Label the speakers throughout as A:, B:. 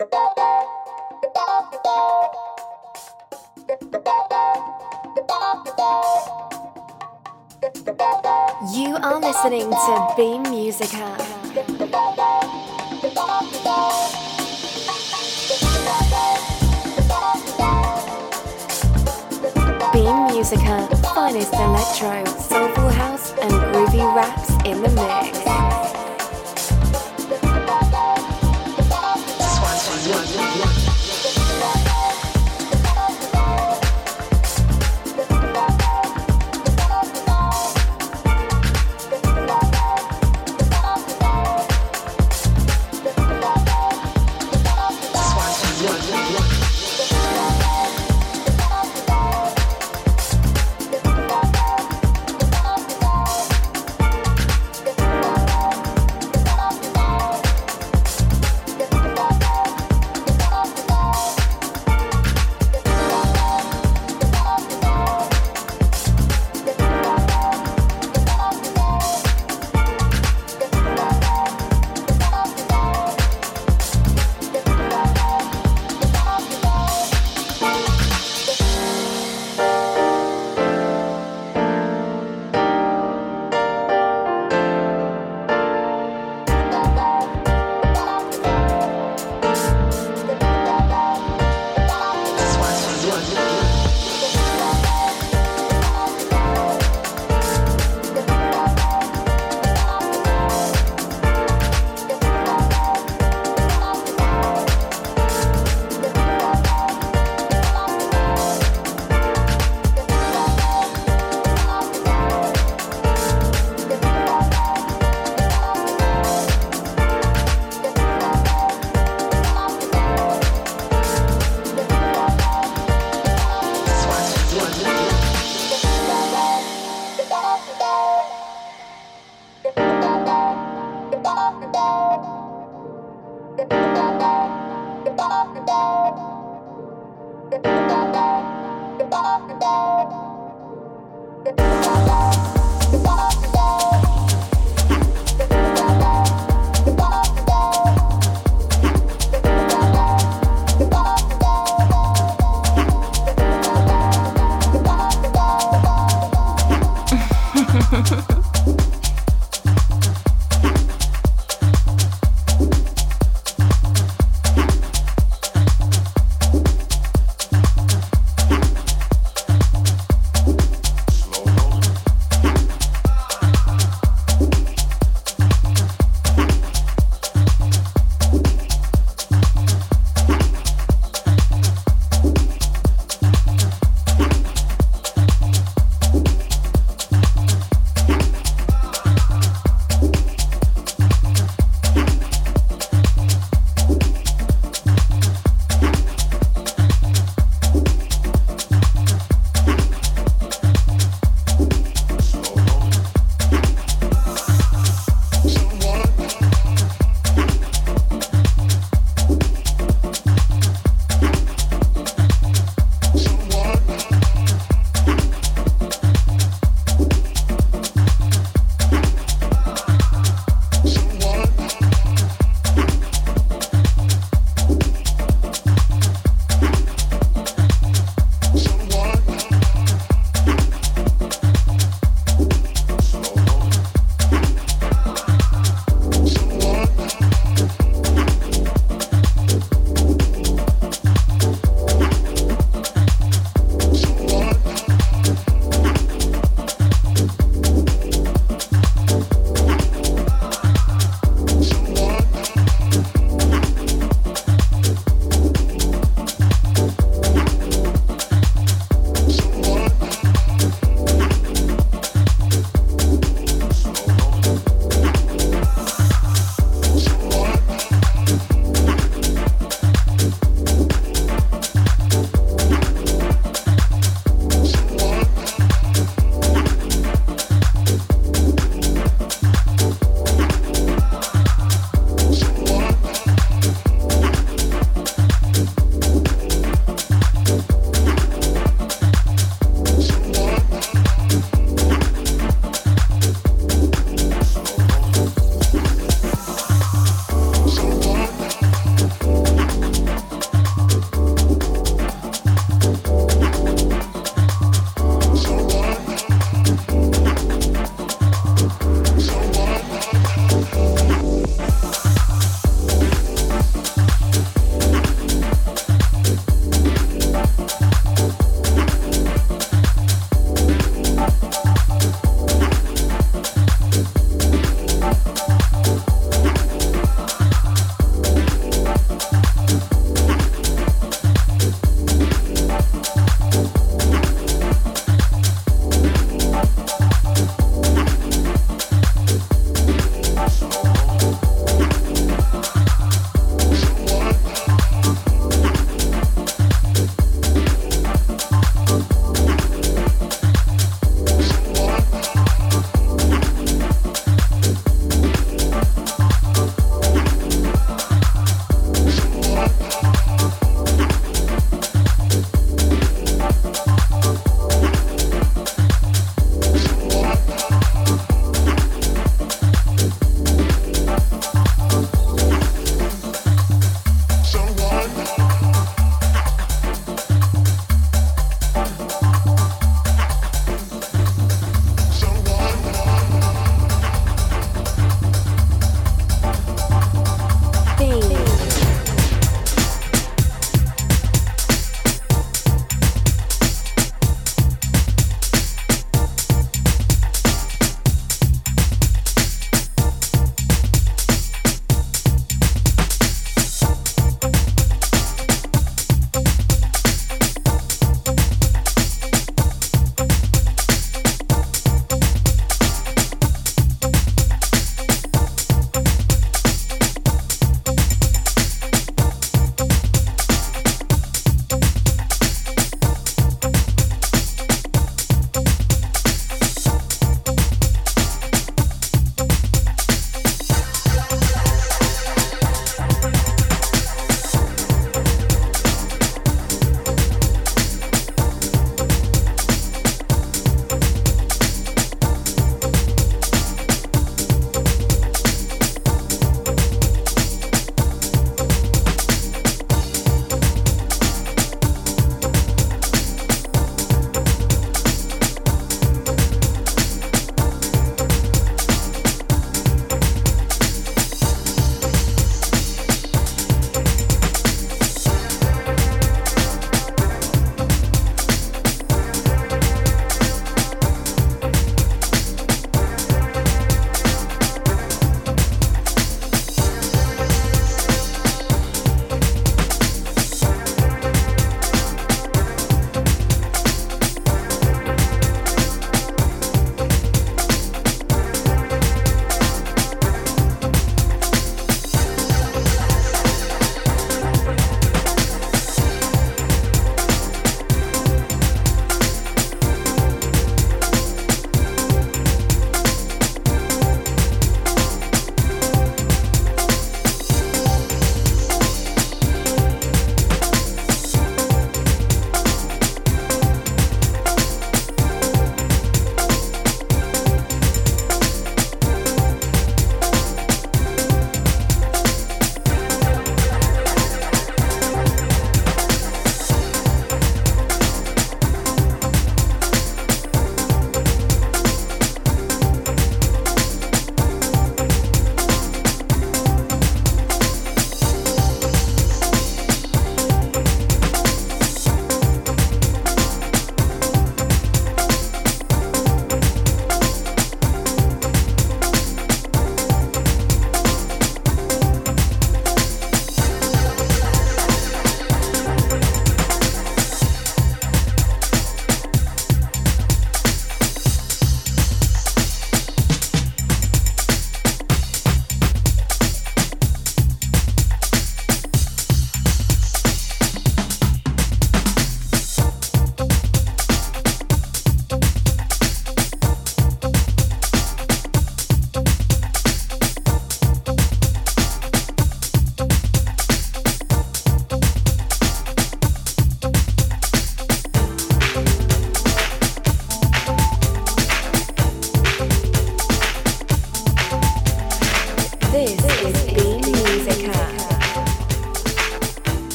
A: You are listening to Beam Musica. Beam Musica, finest electro, soulful house, and groovy raps in the mix.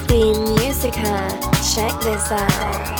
A: Beam Musica, check this out.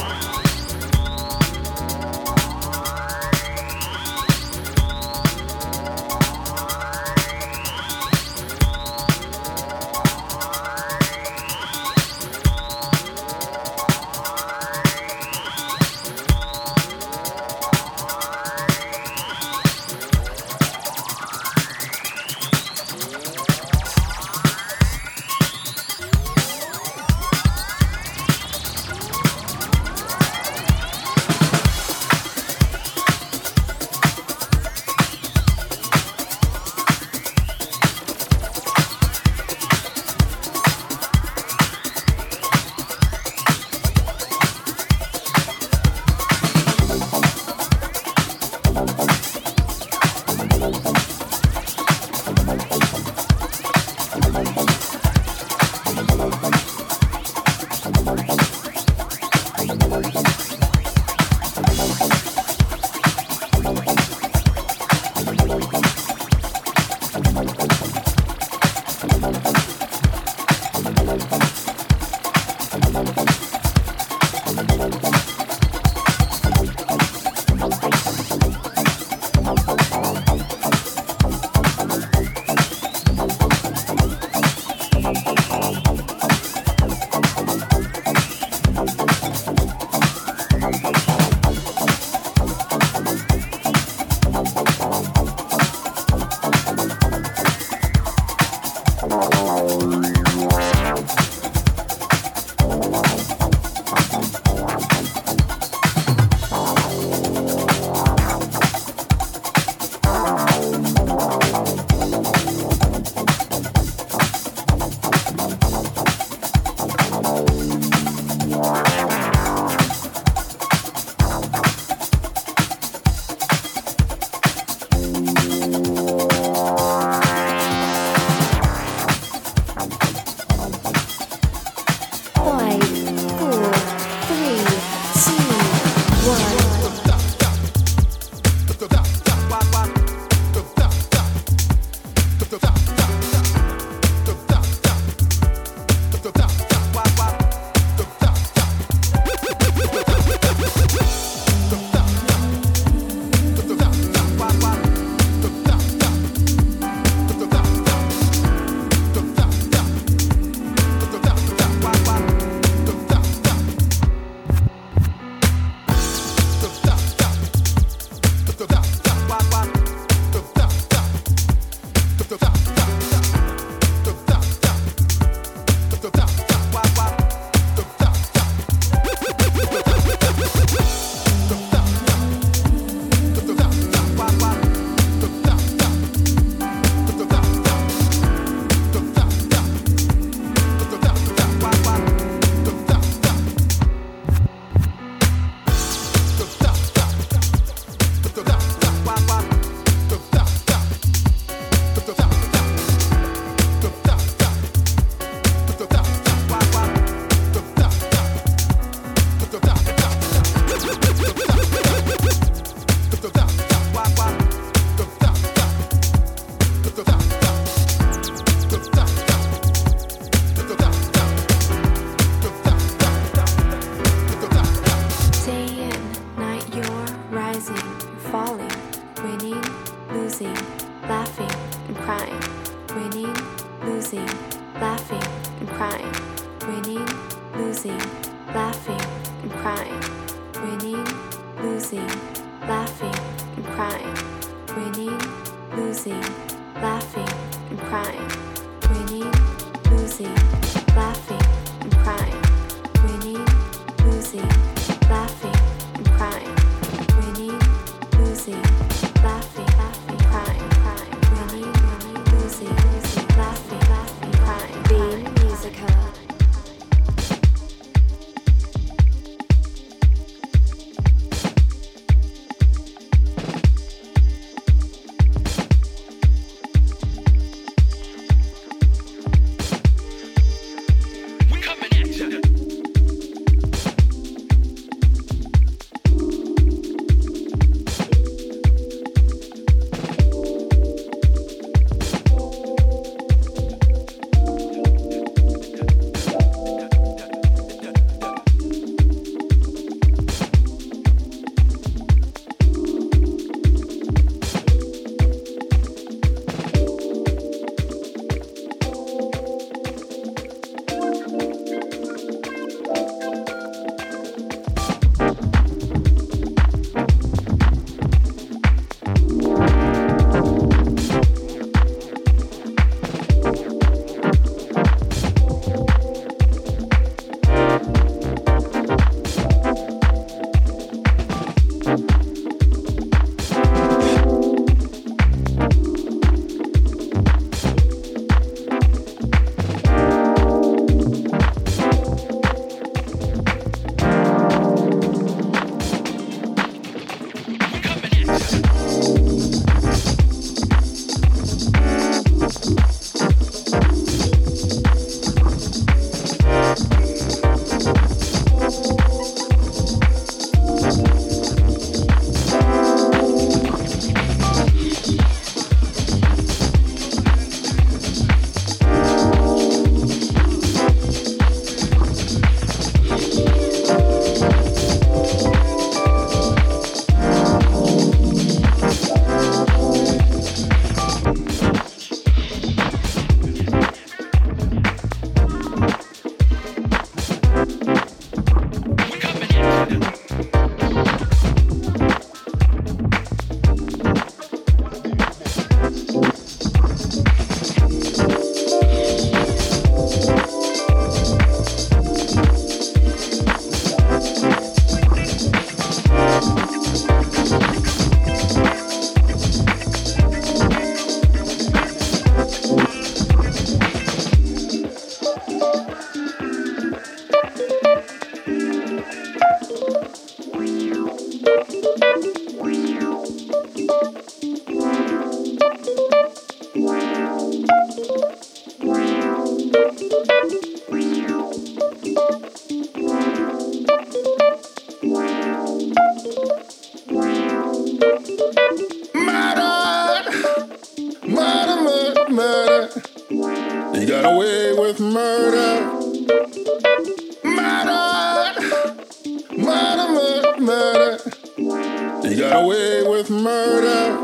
B: murder. You got away with murder.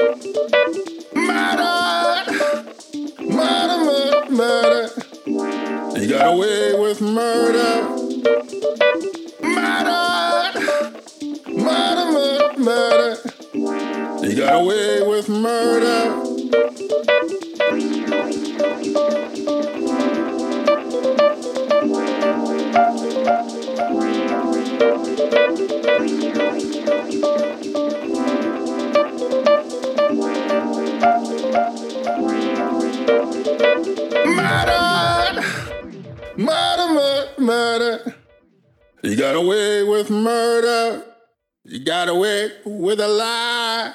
B: Murder. Murder, murder, murder. You got away with murder. Murder. Murder, murder, murder. You got away with murder. Murder, murder, murder, murder. You got away with murder. You got away with a lie.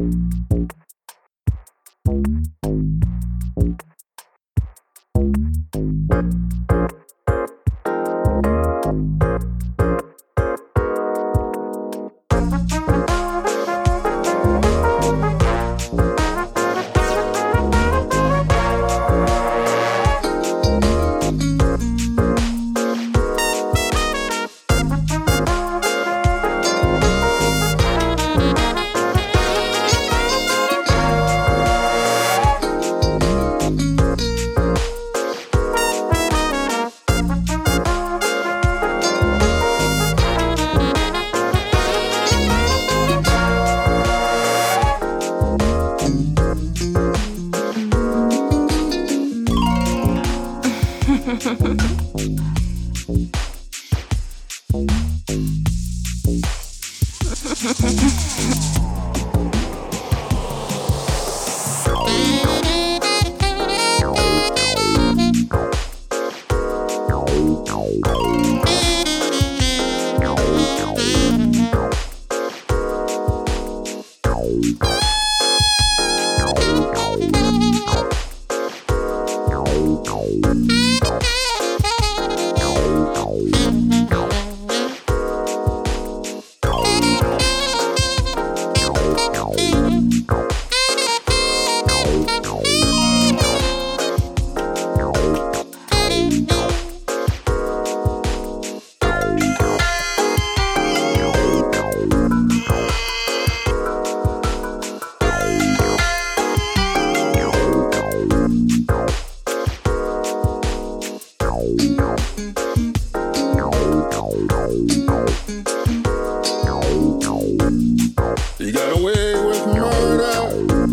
B: You got away with murder.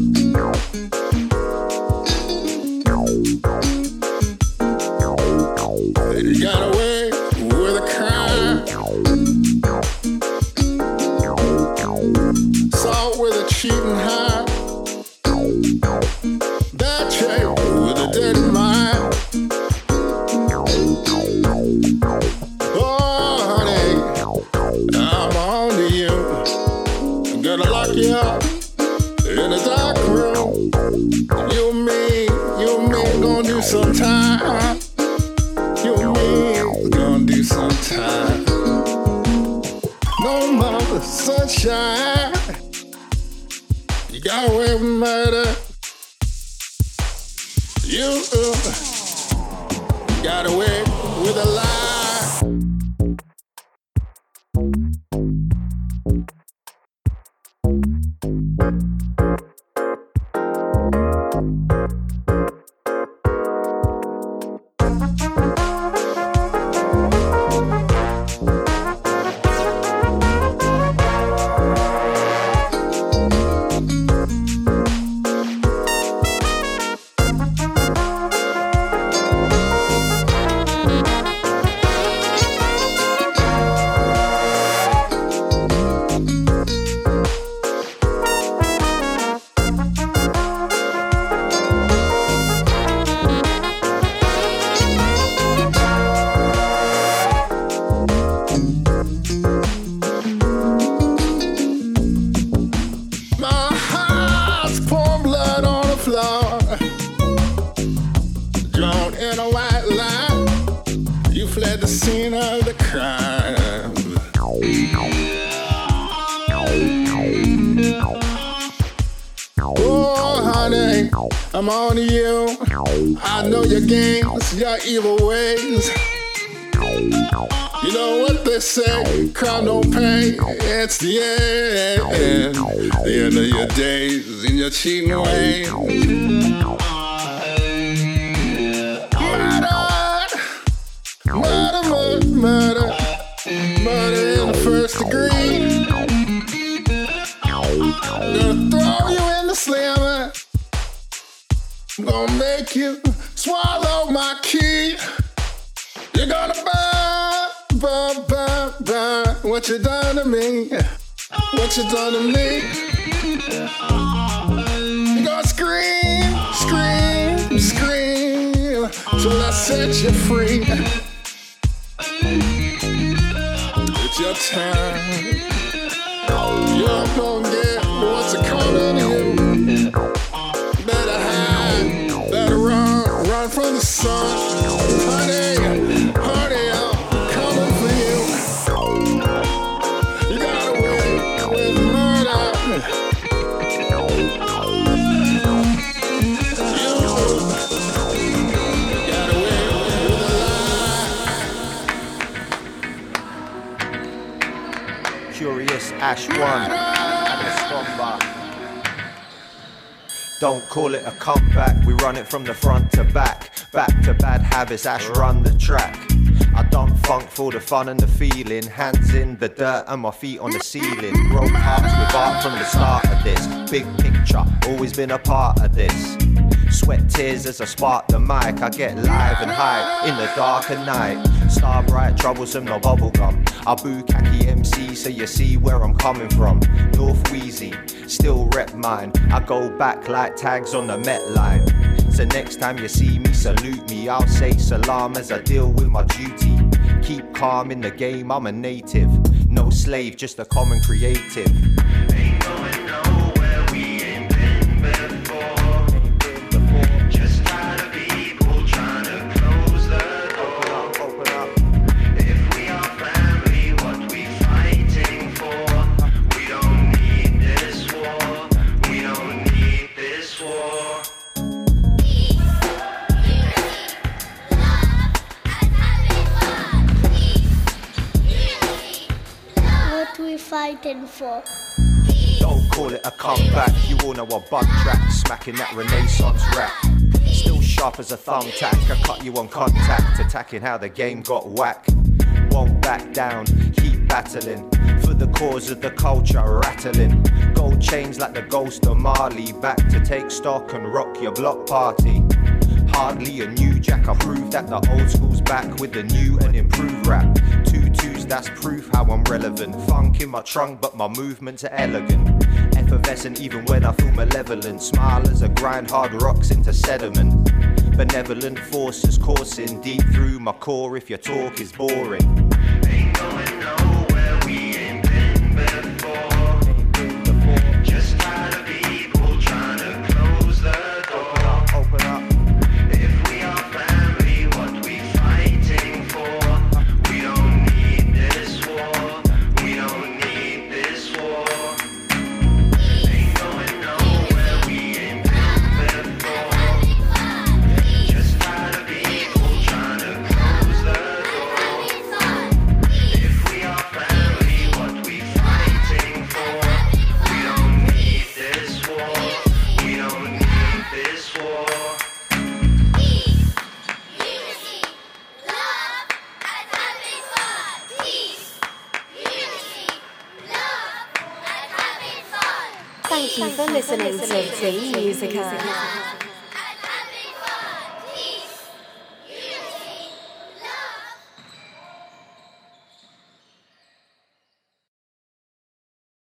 B: You got away with a crime. Salt with a cheating heart. That chick with a dirty mind. Oh, honey, I'm on to you. Gonna lock you up in a dark room. You and me gonna do some time. You and me gonna do some time. No more sunshine. You got away with murder. You got away with a lie. Drawn in a white line, you fled the scene of the crime. Oh, honey, I'm on to you. I know your games, your evil ways. You know what they say, crowd don't pay, it's the end. The end of your days in your cheating ways. Murder in the first degree. I'm gonna throw you in the slammer. I'm gonna make you swallow my key. You're gonna burn what you done to me. What you done to me. You're gonna scream till I set you free. It's your time. You're gonna get what's coming in. Better hide, better run from the sun. Honey, I'm coming for you. You got away with murder. You got away with a lie.
C: Curious Ash 1 and a strong bar. Don't call it a comeback, we run it from the front to back. Back to bad habits, Ash run the track. I dump funk for the fun and the feeling. Hands in the dirt and my feet on the ceiling. Broke hearts with art from the start of this. Big picture, always been a part of this. Sweat tears as I spark the mic. I get live and high in the dark of night. Star bright, troublesome, no bubblegum. I boo khaki MC so you see where I'm coming from. North Wheezy, still rep mine. I go back like tags on the Met line. So next time you see me, salute me. I'll say salam as I deal with my duty. Keep calm in the game, I'm a native. No slave, just a common creative.
D: Ain't going nowhere, we ain't been before. Just tired of people trying to close the door.
C: Open up.
D: If we are family, what we fighting for? We don't need this war. We don't need this war.
E: What we fighting for?
C: Don't call it a comeback, you all know a bug track. Smacking that Renaissance rap. Still sharp as a thumbtack, I cut you on contact. Attacking how the game got whack. Won't back down, keep battling. For the cause of the culture, rattling. Gold chains like the ghost of Marley. Back to take stock and rock your block party. Hardly a new jack, I prove that the old school's back with the new and improved rap. 2-2s, that's proof how I'm relevant. Funk in my trunk, but my movements are elegant. Effervescent even when I feel malevolent. Smile as I grind hard rocks into sediment. Benevolent forces coursing deep through my core if your talk is boring.
D: Ain't going nowhere, we ain't been before. Just tired of people trying to close the door.
C: Open up.
D: If we are family, what we fighting for? We don't need this war. We don't need this war. Ain't going nowhere, we ain't been before. Just tired of people trying to close the door. If we are family, what we fighting for? We don't need this war. We don't need this war.
A: Thank you for listening to Free Musica.